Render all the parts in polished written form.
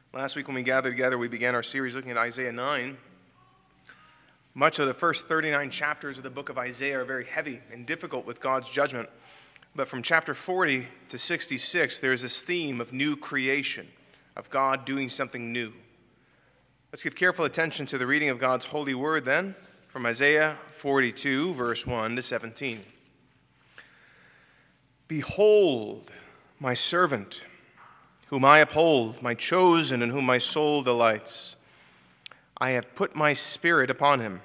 Last week when we gathered together, we began our series looking at Isaiah 9. Much of the first 39 chapters of the book of Isaiah are very heavy and difficult with God's judgment. But from chapter 40 to 66, there's this theme of new creation, of God doing something new. Let's give careful attention to the reading of God's holy word then, from Isaiah 42, verse 1 to 17. Behold, my servant, whom I uphold, my chosen, in whom my soul delights. I have put my spirit upon him.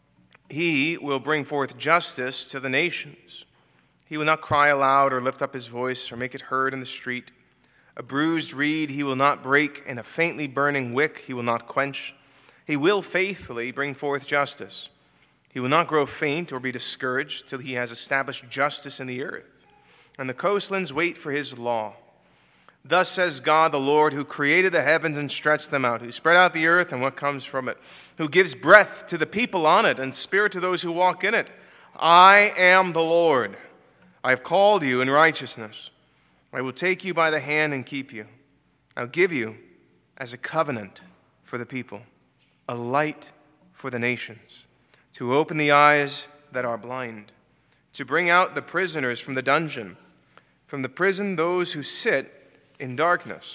He will bring forth justice to the nations. He will not cry aloud or lift up his voice or make it heard in the street. A bruised reed he will not break, and a faintly burning wick he will not quench. He will faithfully bring forth justice. He will not grow faint or be discouraged till he has established justice in the earth. And the coastlands wait for his law. Thus says God the Lord, who created the heavens and stretched them out, who spread out the earth and what comes from it, who gives breath to the people on it and spirit to those who walk in it. I am the Lord. I have called you in righteousness. I will take you by the hand and keep you. I'll give you as a covenant for the people, a light for the nations, to open the eyes that are blind, to bring out the prisoners from the dungeon, from the prison those who sit in darkness.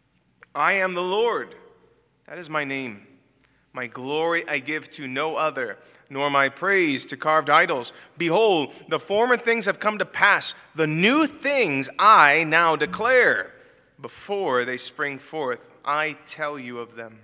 I am the Lord. That is my name. My glory I give to no other, nor my praise to carved idols. Behold, the former things have come to pass. The new things I now declare. Before they spring forth, I tell you of them.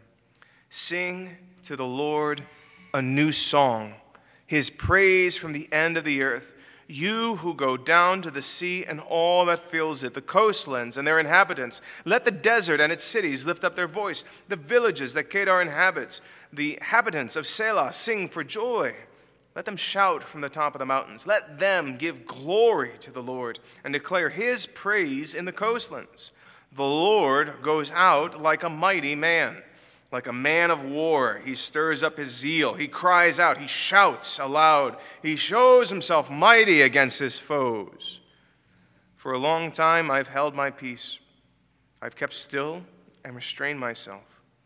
Sing to the Lord a new song, his praise from the end of the earth. You who go down to the sea and all that fills it, the coastlands and their inhabitants. Let the desert and its cities lift up their voice. The villages that Kedar inhabits, the inhabitants of Selah, sing for joy. Let them shout from the top of the mountains. Let them give glory to the Lord and declare his praise in the coastlands. The Lord goes out like a mighty man. Like a man of war, he stirs up his zeal. He cries out. He shouts aloud. He shows himself mighty against his foes. For a long time I've held my peace. I've kept still and restrained myself.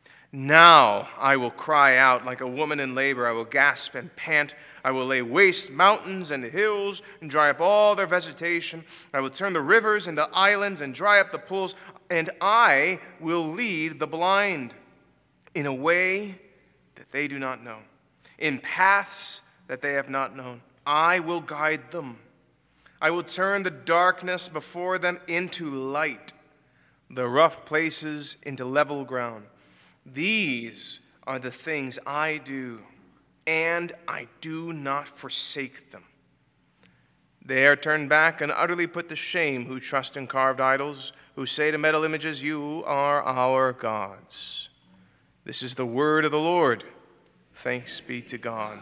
Now I will cry out like a woman in labor. I will gasp and pant. I will lay waste mountains and hills and dry up all their vegetation. I will turn the rivers into islands and dry up the pools. And I will lead the blind in a way that they do not know, in paths that they have not known. I will guide them. I will turn the darkness before them into light, the rough places into level ground. These are the things I do, and I do not forsake them. They are turned back and utterly put to shame who trust in carved idols, who say to metal images, you are our gods. This is the word of the Lord. Thanks be to God.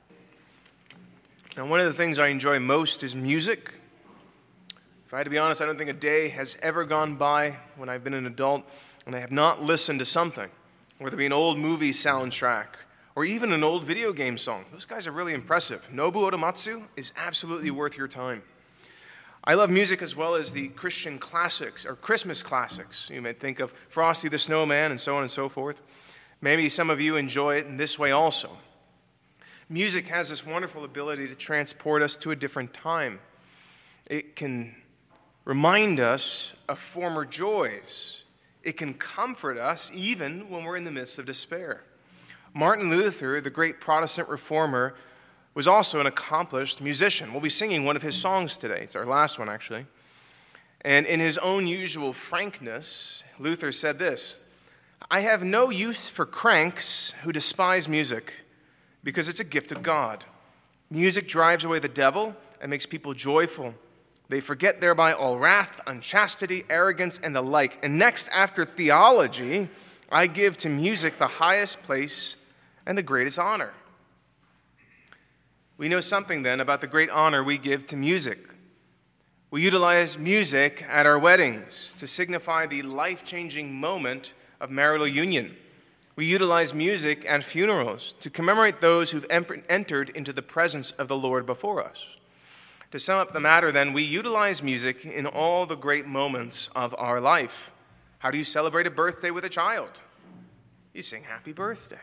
Now, one of the things I enjoy most is music. If I had to be honest, I don't think a day has ever gone by when I've been an adult and I have not listened to something, whether it be an old movie soundtrack or even an old video game song. Those guys are really impressive. Nobuo Uematsu is absolutely worth your time. I love music as well as the Christian classics or Christmas classics. You may think of Frosty the Snowman and so on and so forth. Maybe some of you enjoy it in this way also. Music has this wonderful ability to transport us to a different time. It can remind us of former joys. It can comfort us even when we're in the midst of despair. Martin Luther, the great Protestant reformer, was also an accomplished musician. We'll be singing one of his songs today. It's our last one, actually. And in his own usual frankness, Luther said this: I have no use for cranks who despise music, because it's a gift of God. Music drives away the devil and makes people joyful. They forget thereby all wrath, unchastity, arrogance, and the like. And next, after theology, I give to music the highest place and the greatest honor. We know something then about the great honor we give to music. We utilize music at our weddings to signify the life-changing moment of marital union. We utilize music at funerals to commemorate those who've entered into the presence of the Lord before us. To sum up the matter then, we utilize music in all the great moments of our life. How do you celebrate a birthday with a child? You sing happy birthday.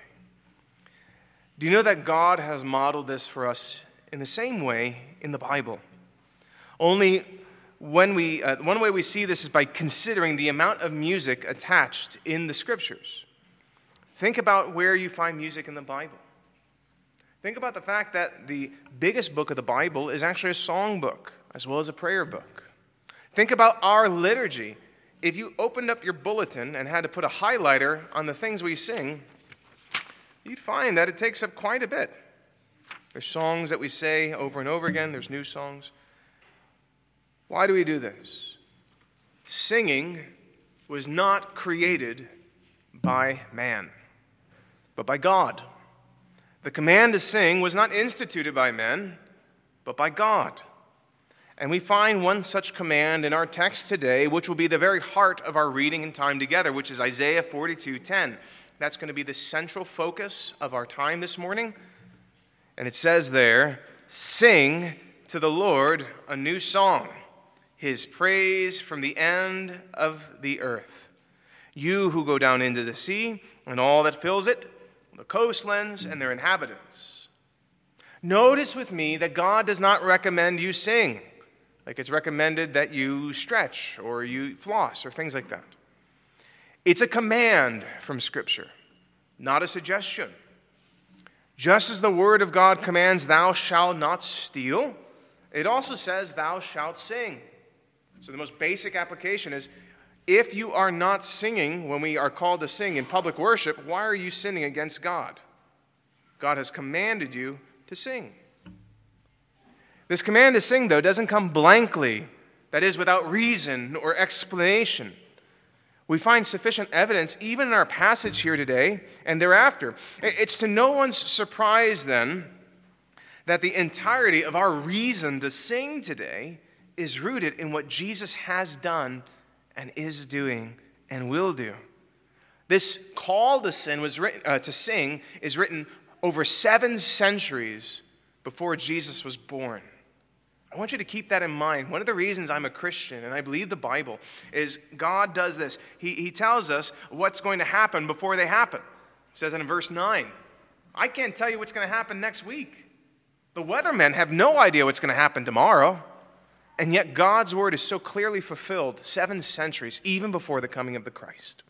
Do you know that God has modeled this for us in the same way in the Bible? Only one way we see this is by considering the amount of music attached in the Scriptures. Think about where you find music in the Bible. Think about the fact that the biggest book of the Bible is actually a song book, as well as a prayer book. Think about our liturgy. If you opened up your bulletin and had to put a highlighter on the things we sing, you'd find that it takes up quite a bit. There's songs that we say over and over again. There's new songs. Why do we do this? Singing was not created by man, but by God. The command to sing was not instituted by men, but by God. And we find one such command in our text today, which will be the very heart of our reading and time together, which is Isaiah 42:10. That's going to be the central focus of our time this morning. And it says there, "Sing to the Lord a new song, his praise from the end of the earth. You who go down into the sea and all that fills it, the coastlands and their inhabitants." Notice with me that God does not recommend you sing, like it's recommended that you stretch or you floss or things like that. It's a command from Scripture, not a suggestion. Just as the Word of God commands, "Thou shalt not steal," it also says, "Thou shalt sing." So the most basic application is, if you are not singing when we are called to sing in public worship, why are you sinning against God? God has commanded you to sing. This command to sing, though, doesn't come blankly, that is, without reason or explanation. We find sufficient evidence even in our passage here today and thereafter. It's to no one's surprise, then, that the entirety of our reason to sing today is rooted in what Jesus has done and is doing and will do. This call to sing is written over 7 centuries before Jesus was born. I want you to keep that in mind. One of the reasons I'm a Christian and I believe the Bible is God does this. He tells us what's going to happen before they happen. It says in verse 9, I can't tell you what's going to happen next week. The weathermen have no idea what's going to happen tomorrow. And yet God's word is so clearly fulfilled 7 centuries, even before the coming of the Christ.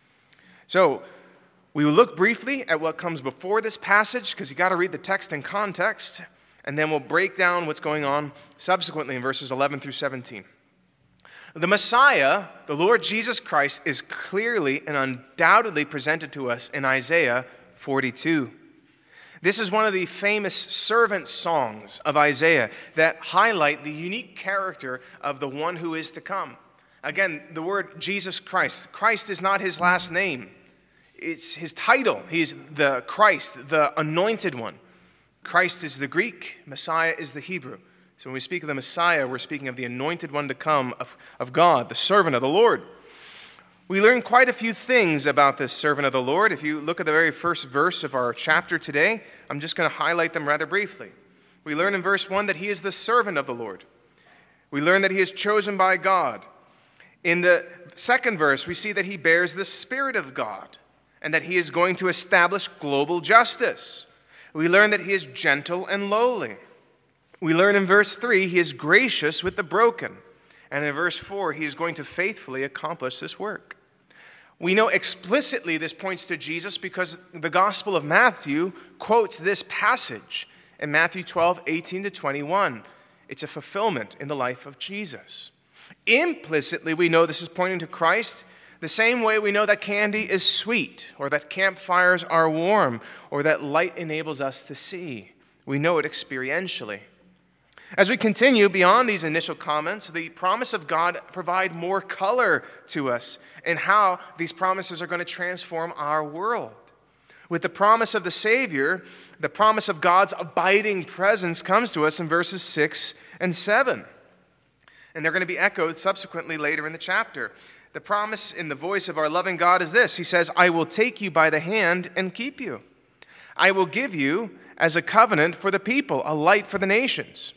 So we will look briefly at what comes before this passage, because you got to read the text in context, and then we'll break down what's going on subsequently in verses 11 through 17. The Messiah, the Lord Jesus Christ, is clearly and undoubtedly presented to us in Isaiah 42. This is one of the famous servant songs of Isaiah that highlight the unique character of the one who is to come. Again, the word Jesus Christ. Christ is not his last name. It's his title. He's the Christ, the anointed one. Christ is the Greek. Messiah is the Hebrew. So when we speak of the Messiah, we're speaking of the anointed one to come of God, the servant of the Lord. We learn quite a few things about this servant of the Lord. If you look at the very first verse of our chapter today, I'm just going to highlight them rather briefly. We learn in verse 1 that he is the servant of the Lord. We learn that he is chosen by God. In the second verse, we see that he bears the Spirit of God and that he is going to establish global justice. We learn that he is gentle and lowly. We learn in verse 3 he is gracious with the broken. And in verse 4, he is going to faithfully accomplish this work. We know explicitly this points to Jesus because the Gospel of Matthew quotes this passage in Matthew 12, 18 to 21. It's a fulfillment in the life of Jesus. Implicitly, we know this is pointing to Christ the same way we know that candy is sweet, or that campfires are warm, or that light enables us to see. We know it experientially. As we continue beyond these initial comments, the promise of God provide more color to us in how these promises are going to transform our world. With the promise of the Savior, the promise of God's abiding presence comes to us in verses 6 and 7. And they're going to be echoed subsequently later in the chapter. The promise in the voice of our loving God is this. He says, I will take you by the hand and keep you. I will give you as a covenant for the people, a light for the nations.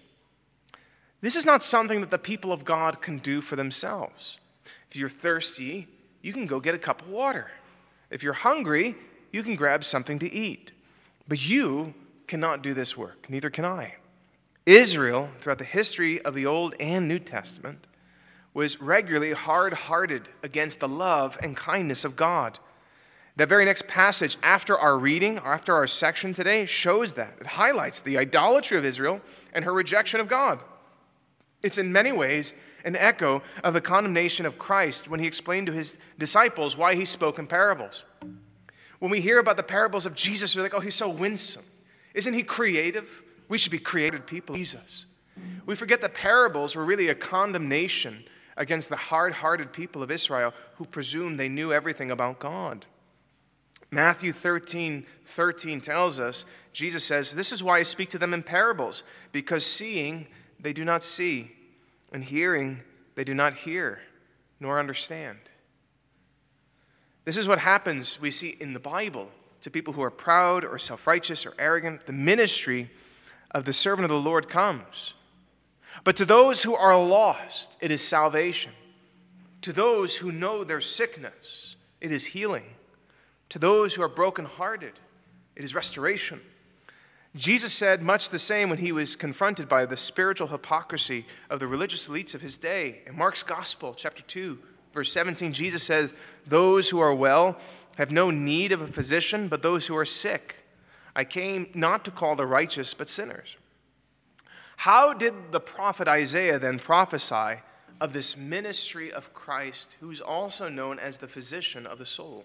This is not something that the people of God can do for themselves. If you're thirsty, you can go get a cup of water. If you're hungry, you can grab something to eat. But you cannot do this work. Neither can I. Israel, throughout the history of the Old and New Testament, was regularly hard-hearted against the love and kindness of God. That very next passage after our reading, after our section today, shows that. It highlights the idolatry of Israel and her rejection of God. It's in many ways an echo of the condemnation of Christ when he explained to his disciples why he spoke in parables. When we hear about the parables of Jesus, we're like, oh, he's so winsome. Isn't he creative? We should be creative people. Jesus. We forget that parables were really a condemnation against the hard-hearted people of Israel who presumed they knew everything about God. Matthew 13:13 tells us, Jesus says, this is why I speak to them in parables, because seeing they do not see, and hearing they do not hear, nor understand. This is what happens, we see in the Bible, to people who are proud or self-righteous or arrogant. The ministry of the servant of the Lord comes. But to those who are lost, it is salvation. To those who know their sickness, it is healing. To those who are brokenhearted, it is restoration. Jesus said much the same when he was confronted by the spiritual hypocrisy of the religious elites of his day. In Mark's Gospel, chapter 2, verse 17, Jesus says, those who are well have no need of a physician, but those who are sick. I came not to call the righteous, but sinners. How did the prophet Isaiah then prophesy of this ministry of Christ, who is also known as the physician of the soul?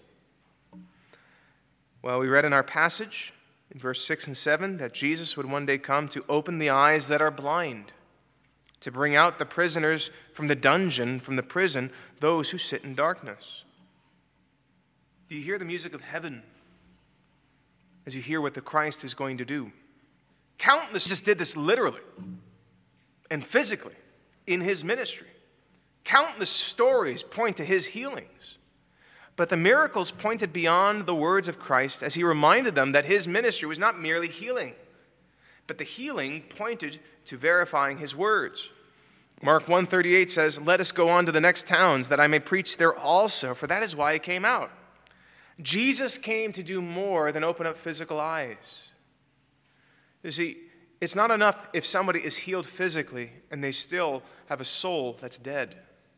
Well, we read in our passage in verse 6 and 7 that Jesus would one day come to open the eyes that are blind, to bring out the prisoners from the dungeon, from the prison, those who sit in darkness. Do you hear the music of heaven as you hear what the Christ is going to do? Countless just did this literally and physically in his ministry. Countless stories point to his healings. But the miracles pointed beyond the words of Christ as he reminded them that his ministry was not merely healing, but the healing pointed to verifying his words. Mark 1:38 says, let us go on to the next towns that I may preach there also, for that is why I came out. Jesus came to do more than open up physical eyes. You see, it's not enough if somebody is healed physically and they still have a soul that's dead.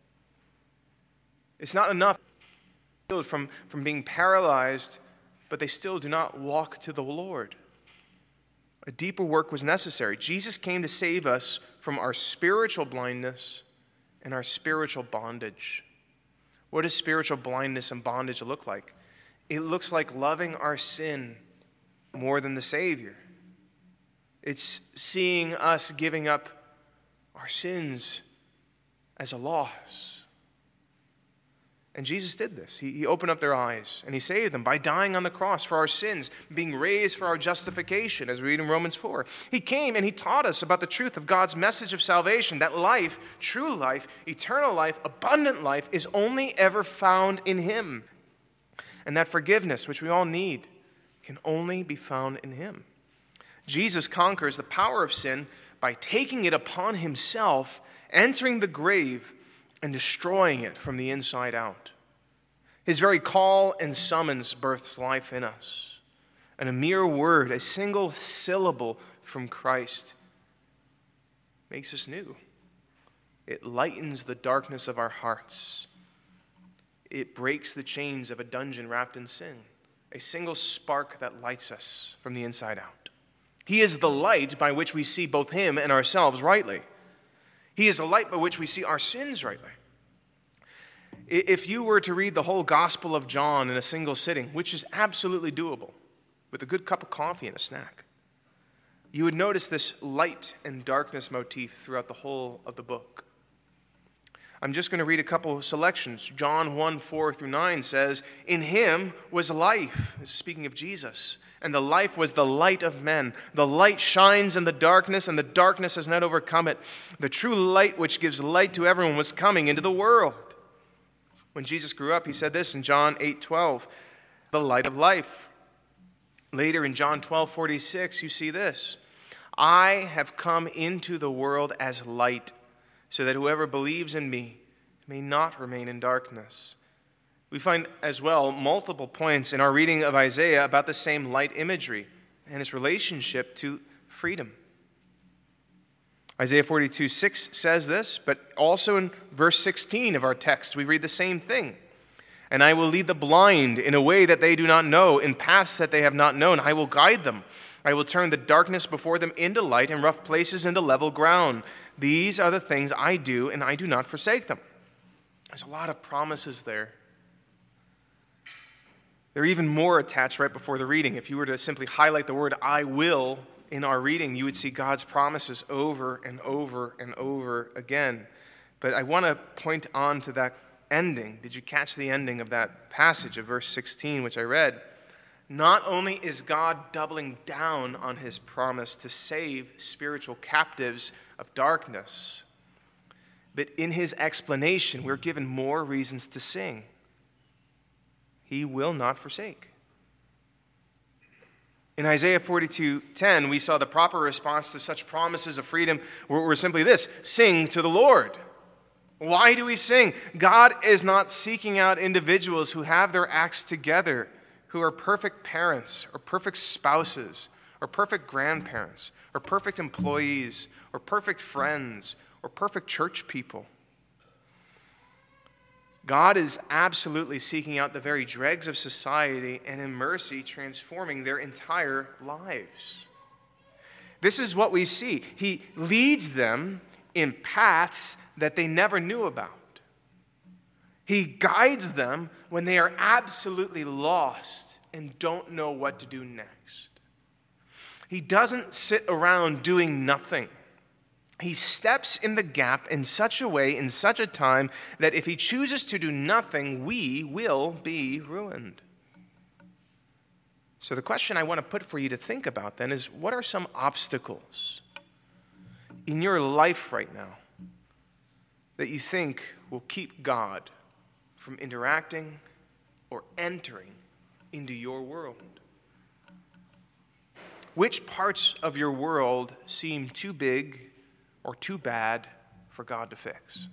It's not enough from being paralyzed, but they still do not walk to the Lord. A deeper work was necessary. Jesus came to save us from our spiritual blindness and our spiritual bondage. What does spiritual blindness and bondage look like? It looks like loving our sin more than the Savior. It's seeing us giving up our sins as a loss. And Jesus did this. He opened up their eyes and he saved them by dying on the cross for our sins, being raised for our justification, as we read in Romans 4. He came and he taught us about the truth of God's message of salvation, that life, true life, eternal life, abundant life is only ever found in him. And that forgiveness, which we all need, can only be found in him. Jesus conquers the power of sin by taking it upon himself, entering the grave, and destroying it from the inside out. His very call and summons births life in us. And a mere word, a single syllable from Christ makes us new. It lightens the darkness of our hearts. It breaks the chains of a dungeon wrapped in sin. A single spark that lights us from the inside out. He is the light by which we see both him and ourselves rightly. He is the light by which we see our sins rightly. If you were to read the whole Gospel of John in a single sitting, which is absolutely doable, with a good cup of coffee and a snack, you would notice this light and darkness motif throughout the whole of the book. I'm just going to read a couple of selections. John 1:4-9 says, in him was life, this is speaking of Jesus, and the life was the light of men. The light shines in the darkness, and the darkness has not overcome it. The true light which gives light to everyone was coming into the world. When Jesus grew up, he said this in John 8:12, the light of life. Later in John 12:46, you see this, I have come into the world as light, so that whoever believes in me may not remain in darkness. We find as well multiple points in our reading of Isaiah about the same light imagery and its relationship to freedom. Isaiah 42:6 says this, but also in verse 16 of our text, we read the same thing. And I will lead the blind in a way that they do not know, in paths that they have not known. I will guide them. I will turn the darkness before them into light and rough places into level ground. These are the things I do, and I do not forsake them. There's a lot of promises there. There are even more attached right before the reading. If you were to simply highlight the word I will in our reading, you would see God's promises over and over and over again. But I want to point on to that ending. Did you catch the ending of that passage of verse 16, which I read? Not only is God doubling down on his promise to save spiritual captives of darkness, but in his explanation, we're given more reasons to sing. He will not forsake. In Isaiah 42:10, we saw the proper response to such promises of freedom were simply this: sing to the Lord. Why do we sing? God is not seeking out individuals who have their acts together, who are perfect parents or perfect spouses or perfect grandparents or perfect employees or perfect friends or perfect church people. God is absolutely seeking out the very dregs of society and in mercy transforming their entire lives. This is what we see. He leads them in paths that they never knew about. He guides them when they are absolutely lost and don't know what to do next. He doesn't sit around doing nothing. He steps in the gap in such a way, in such a time, that if he chooses to do nothing, we will be ruined. So the question I want to put for you to think about then is, what are some obstacles in your life right now that you think will keep God from interacting or entering into your world? Which parts of your world seem too big or too bad for God to fix?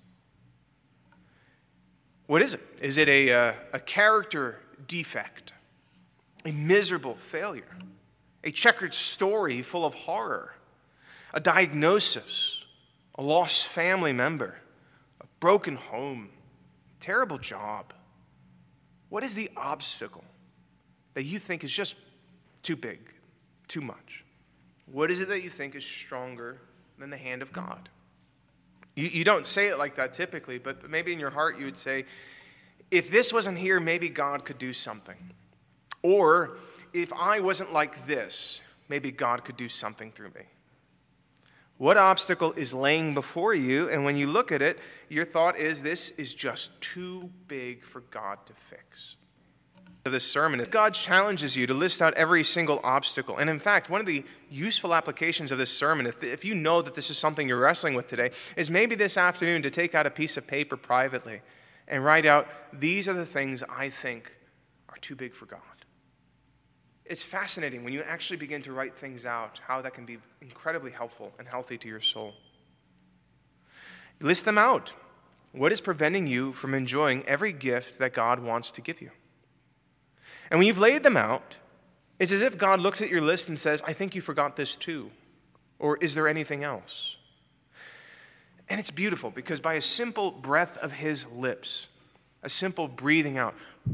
What is it? Is it a character defect, a miserable failure, a checkered story full of horror, a diagnosis, a lost family member, a broken home, a terrible job? What is the obstacle that you think is just too big, too much? What is it that you think is stronger than the hand of God? You don't say it like that typically, but maybe in your heart you would say, if this wasn't here, maybe God could do something. Or if I wasn't like this, maybe God could do something through me. What obstacle is laying before you? And when you look at it, your thought is, this is just too big for God to fix. This sermon, God challenges you to list out every single obstacle. And in fact, one of the useful applications of this sermon, if you know that this is something you're wrestling with today, is maybe this afternoon to take out a piece of paper privately and write out, these are the things I think are too big for God. It's fascinating when you actually begin to write things out, how that can be incredibly helpful and healthy to your soul. List them out. What is preventing you from enjoying every gift that God wants to give you? And when you've laid them out, it's as if God looks at your list and says, I think you forgot this too. Or is there anything else? And it's beautiful because by a simple breath of his lips, a simple breathing out,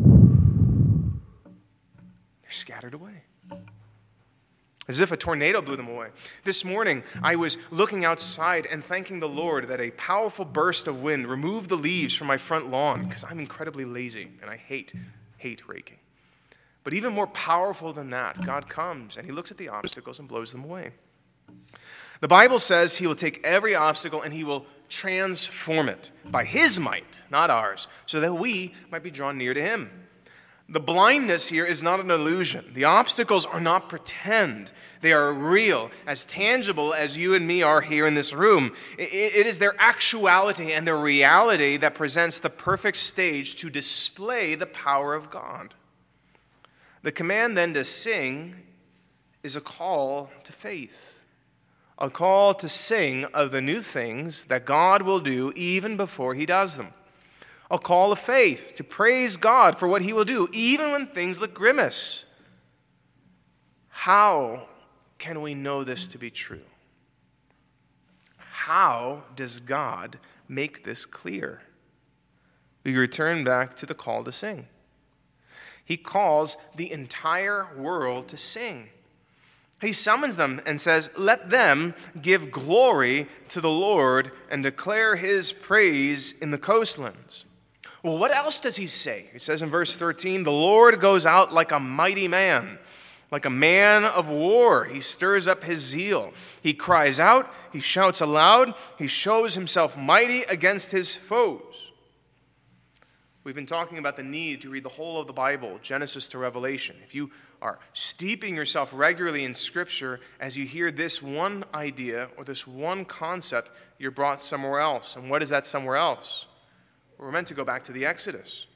they're scattered away. As if a tornado blew them away. This morning, I was looking outside and thanking the Lord that a powerful burst of wind removed the leaves from my front lawn because I'm incredibly lazy and I hate raking. But even more powerful than that, God comes and he looks at the obstacles and blows them away. The Bible says he will take every obstacle and he will transform it by his might, not ours, so that we might be drawn near to him. The blindness here is not an illusion. The obstacles are not pretend. They are real, as tangible as you and me are here in this room. It is their actuality and their reality that presents the perfect stage to display the power of God. The command then to sing is a call to faith, a call to sing of the new things that God will do even before he does them. a call of faith to praise God for what he will do, even when things look grimace. How can we know this to be true? How does God make this clear? We return back to the call to sing. He calls the entire world to sing. He summons them and says, let them give glory to the Lord and declare his praise in the coastlands. Well, what else does he say? He says in verse 13, the Lord goes out like a mighty man, like a man of war. He stirs up his zeal. He cries out, he shouts aloud, he shows himself mighty against his foes. We've been talking about the need to read the whole of the Bible, Genesis to Revelation. If you are steeping yourself regularly in Scripture, as you hear this one idea or this one concept, you're brought somewhere else. And what is that somewhere else? We're meant to go back to the Exodus.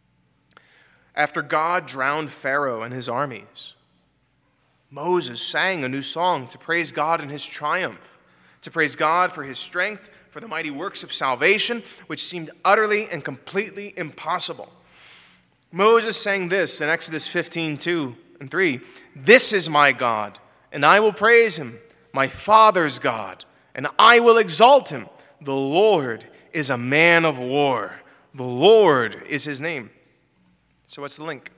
After God drowned Pharaoh and his armies, Moses sang a new song to praise God in his triumph, to praise God for his strength, for the mighty works of salvation, which seemed utterly and completely impossible. Moses sang this in Exodus 15:2 and 3. This is my God, and I will praise him, my father's God, and I will exalt him. The Lord is a man of war. The Lord is his name. So what's the link?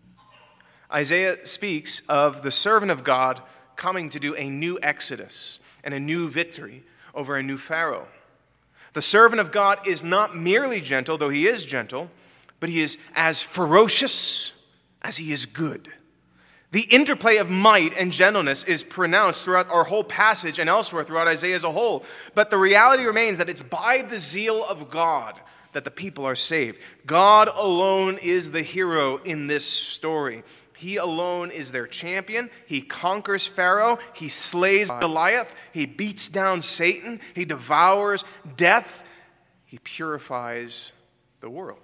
Isaiah speaks of the servant of God coming to do a new exodus and a new victory over a new Pharaoh. The servant of God is not merely gentle, though he is gentle, but he is as ferocious as he is good. The interplay of might and gentleness is pronounced throughout our whole passage and elsewhere throughout Isaiah as a whole. But the reality remains that it's by the zeal of God that the people are saved. God alone is the hero in this story. He alone is their champion. He conquers Pharaoh. He slays Goliath. He beats down Satan. He devours death. He purifies the world.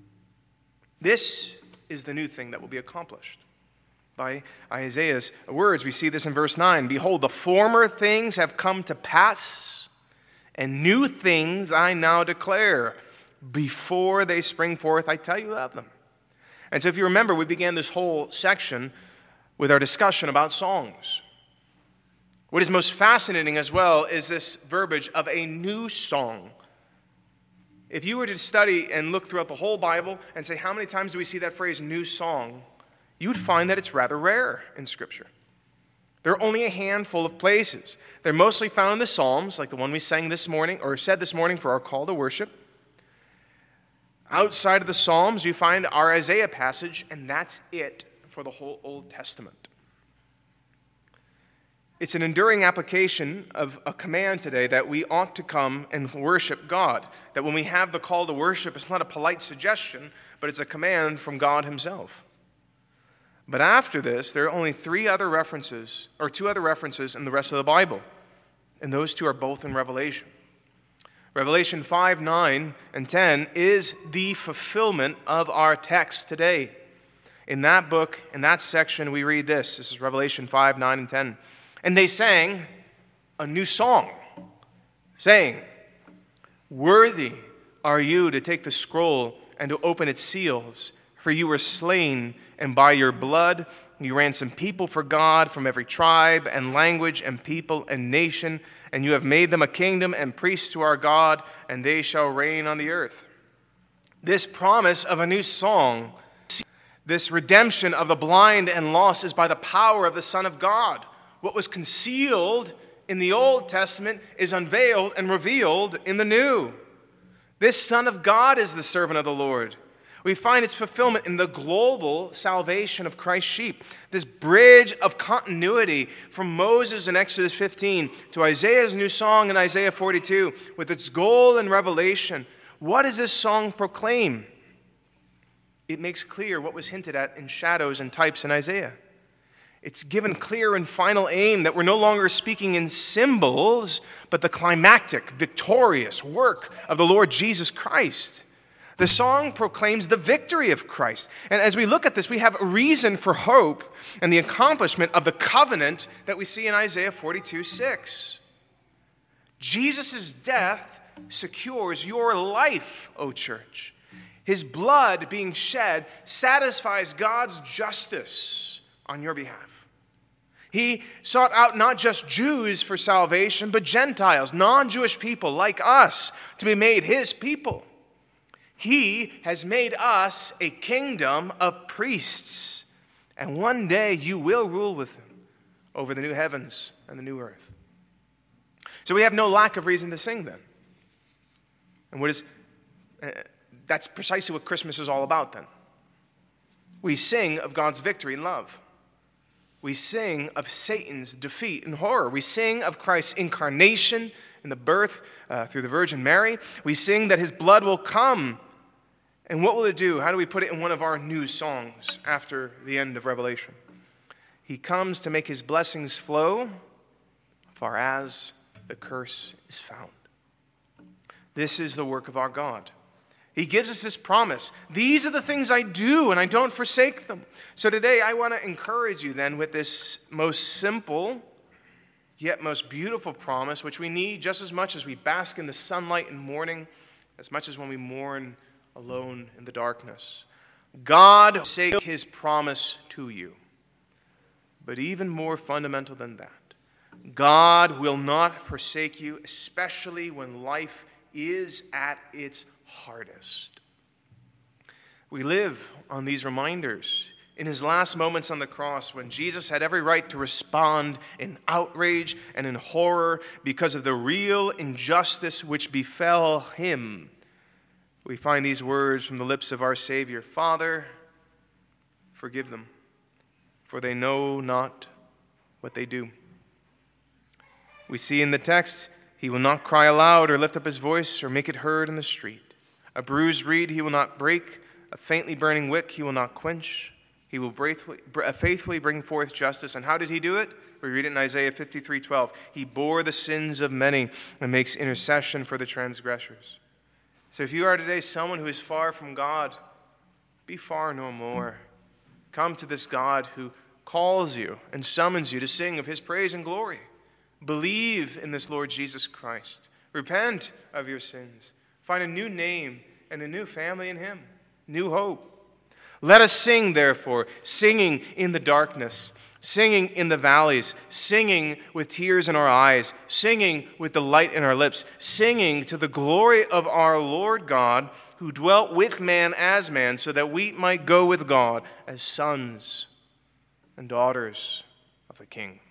This is the new thing that will be accomplished. By Isaiah's words, we see this in verse 9. Behold, the former things have come to pass, and new things I now declare. Before they spring forth, I tell you of them. And so if you remember, we began this whole section with our discussion about songs. What is most fascinating as well is this verbiage of a new song. If you were to study and look throughout the whole Bible and say, how many times do we see that phrase, new song, you would find that it's rather rare in Scripture. There are only a handful of places. They're mostly found in the Psalms, like the one we sang this morning, or said this morning for our call to worship. Outside of the Psalms, you find our Isaiah passage, and that's it for the whole Old Testament. It's an enduring application of a command today that we ought to come and worship God. That when we have the call to worship, it's not a polite suggestion, but it's a command from God himself. But after this, there are only two other references in the rest of the Bible, and those two are both in Revelation. Revelation 5, 9, and 10 is the fulfillment of our text today. In that book, in that section, we read this. This is Revelation 5, 9, and 10. And they sang a new song, saying, worthy are you to take the scroll and to open its seals, for you were slain, and by your blood you ransomed people for God from every tribe and language and people and nation, and you have made them a kingdom and priests to our God, and they shall reign on the earth. This promise of a new song, this redemption of the blind and lost, is by the power of the Son of God. What was concealed in the Old Testament is unveiled and revealed in the New. This Son of God is the servant of the Lord. We find its fulfillment in the global salvation of Christ's sheep. This bridge of continuity from Moses in Exodus 15 to Isaiah's new song in Isaiah 42 with its goal in Revelation. What does this song proclaim? It makes clear what was hinted at in shadows and types in Isaiah. It's given clear and final aim that we're no longer speaking in symbols, but the climactic, victorious work of the Lord Jesus Christ. The song proclaims the victory of Christ. And as we look at this, we have a reason for hope and the accomplishment of the covenant that we see in Isaiah 42, 6. Jesus' death secures your life, O church. His blood being shed satisfies God's justice on your behalf. He sought out not just Jews for salvation, but Gentiles, non-Jewish people like us, to be made his people. He has made us a kingdom of priests, and one day you will rule with him over the new heavens and the new earth. So we have no lack of reason to sing then. And that's precisely what Christmas is all about then. We sing of God's victory and love. We sing of Satan's defeat and horror. We sing of Christ's incarnation in the birth through the Virgin Mary. We sing that his blood will come. And what will it do? How do we put it in one of our new songs after the end of Revelation? He comes to make his blessings flow, far as the curse is found. This is the work of our God. He gives us this promise. These are the things I do, and I don't forsake them. So today I want to encourage you then with this most simple, yet most beautiful promise, which we need just as much as we bask in the sunlight in morning, as much as when we mourn alone in the darkness. God will forsake his promise to you. But even more fundamental than that, God will not forsake you, especially when life is at its hardest. We live on these reminders. In his last moments on the cross, when Jesus had every right to respond in outrage and in horror because of the real injustice which befell him, we find these words from the lips of our Savior: Father, forgive them, for they know not what they do. We see in the text, he will not cry aloud or lift up his voice or make it heard in the street. A bruised reed he will not break, a faintly burning wick he will not quench. He will faithfully bring forth justice. And how did he do it? We read it in Isaiah 53:12. He bore the sins of many and makes intercession for the transgressors. So if you are today someone who is far from God, be far no more. Come to this God who calls you and summons you to sing of his praise and glory. Believe in this Lord Jesus Christ. Repent of your sins. Find a new name and a new family in him. New hope. Let us sing, therefore, singing in the darkness, singing in the valleys, singing with tears in our eyes, singing with the light in our lips, singing to the glory of our Lord God, who dwelt with man as man, so that we might go with God as sons and daughters of the King.